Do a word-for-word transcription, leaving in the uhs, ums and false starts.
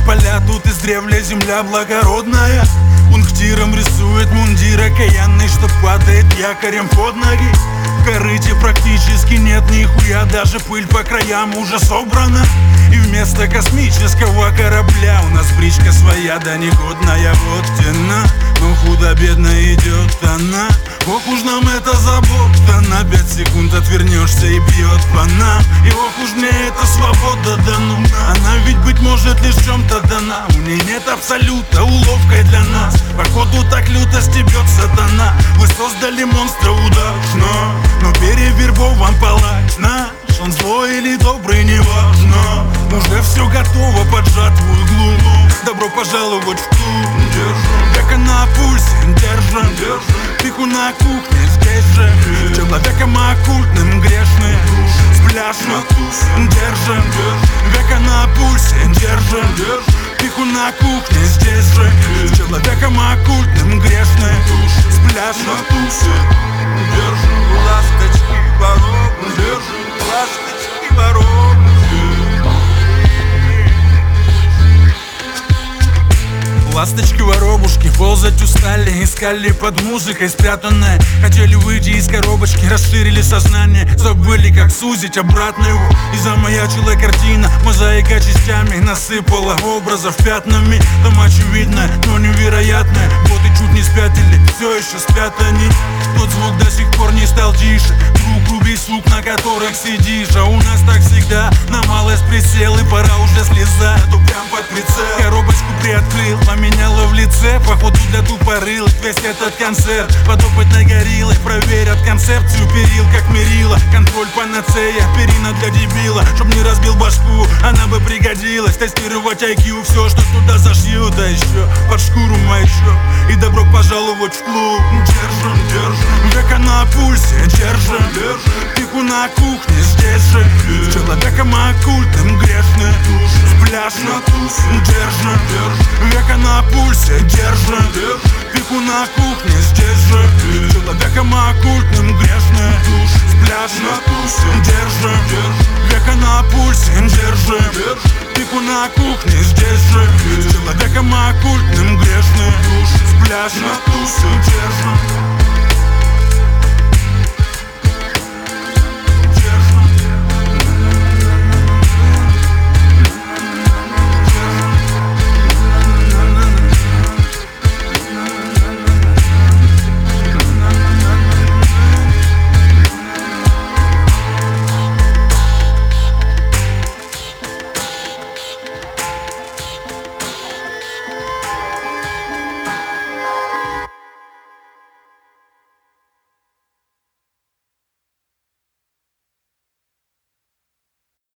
поля, тут из древля земля благородная. Пунктиром рисует мундир окаянный, что падает якорем под ноги. В корыте практически нет нихуя, даже пыль по краям уже собрана. И вместо космического корабля у нас бричка своя, да негодная. Вот тена, но худо-бедно идет она. Ох уж нам это забота, на пять секунд отвернешься и бьет по нам. И ох уж мне эта свобода дана, она ведь быть может лишь в чем-то дана. У ней нет абсолюта, уловкой для нас. Походу так люто стебет сатана. Вы создали монстра удачно, но перевербован палач наш. Он злой или добрый, неважно, уже все готово под жатву иглу. Добро пожаловать в клуб. Держим века на пульсе, держим, держим пику на кухне, здесь же человеком оккультным грешны с пляжа. Держим века на пульсе, держим пику на кухне, здесь же человеком оккультным грешны с пляжа. Держим ласточки воробушки, держим ласточки воробушки. Ласточки-воробушки ползать устали, искали под музыкой спрятанное. Хотели выйти из коробочки, расширили сознание, забыли как сузить обратно его. И замаячила картина, мозаика частями насыпала образов пятнами. Там очевидное, но невероятное, вот и чуть не спятили, все еще спят они. Тот звук до сих пор не стал тише, друг руби сук, на которых сидишь. А у нас так всегда, на малость присел и пора уже слезать, то прям под прицел. Коробочку приоткрыл, поменяла в лице, походу для тупорылых весь этот концерт. Под опытной гориллой проверят концепцию перил, как мерила. Контроль панацея, перина для дебила. Чтоб не разбил башку, она бы пригодилась. Тестировать ай кью, все, что туда зашьют. А еще под шкуру маячок, и добро пожаловать в клуб. Держим, держим века на пульсе, держим, держим пику на кухне, здесь же с человеком оккультным грешны с пляжа. Держим века на пульсе, держим пику на кухне, здесь же с человеком оккультным грешны с пляжа. Держим века на пульсе, держим пику на кухне, здесь же с человеком оккультным грешны с пляжа.